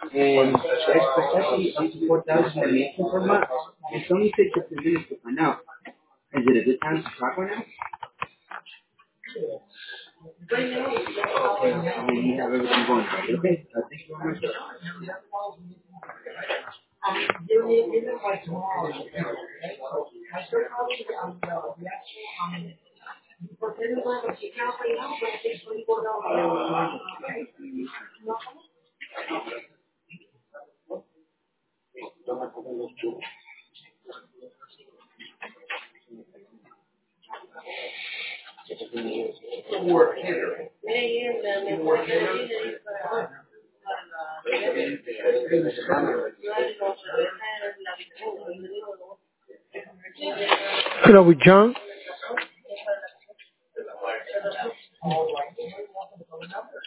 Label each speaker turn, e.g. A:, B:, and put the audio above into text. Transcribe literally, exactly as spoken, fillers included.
A: And especially up to four thousand animation format, it's only takes a few minutes to find out. Is it a good time to talk right now? Okay, I mean, you have everything going on. Okay, uh, thank you very much.
B: Hello, with John.